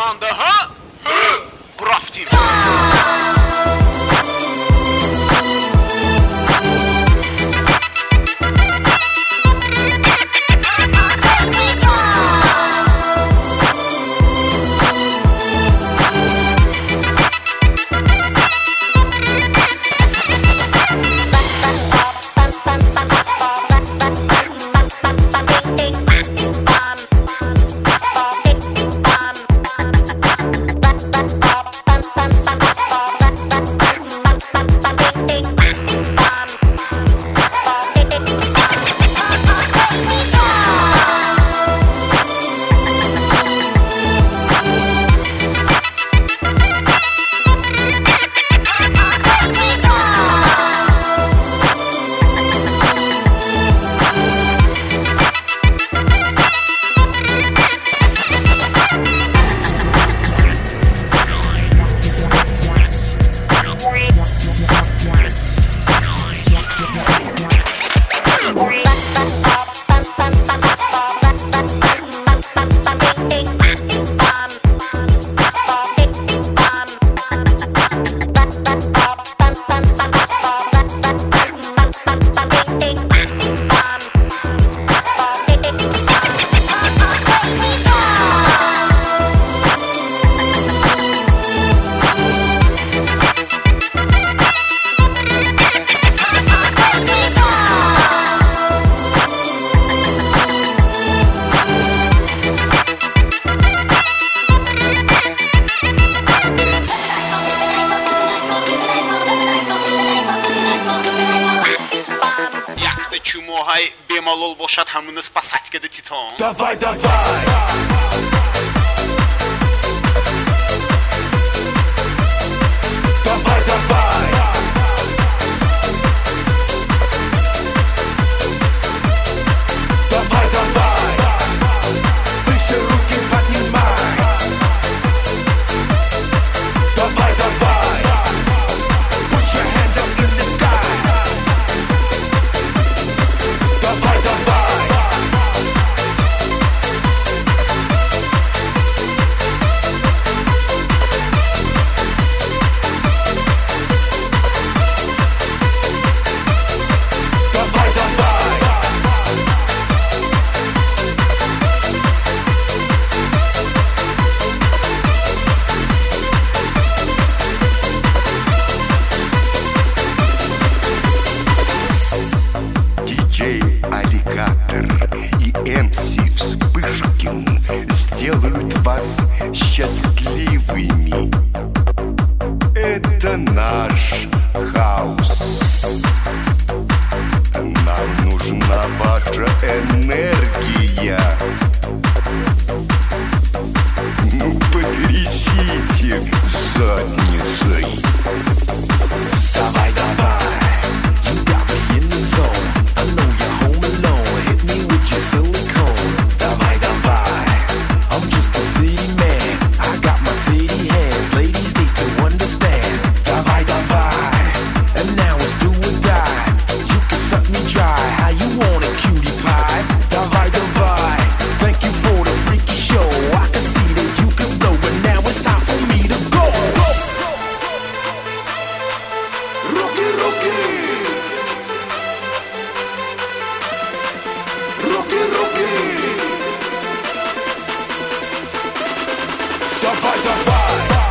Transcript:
команда, га? Крафтим. Чумогай бемалол бошад ҳамунас па сатькади титон. Давай, давай. Давай, давай. Давай, давай. Выше руки поднимай. Давай, давай. Put your hands up in the sky. Давай, давай. Давай, давай. Диджей Аллигатор и МС Вспышкин сделают вас счастливыми. Это наш хаус. Нам нужна ваша энергия. Ну, потрясите задницей. Давай, давай. You got me in the zone. I know you're home alone. Hit me with your silicone. Давай, давай. I'm just a city man. I got my titty hands. Ladies need to understand. Давай, давай. And now it's do or die. You can suck me dry. How you want it, cutie pie? Давай, давай. Thank you for the freaky show. I can see that you can blow, but now it's time for me to go. Руки, руки. Руки, руки. Давай, давай.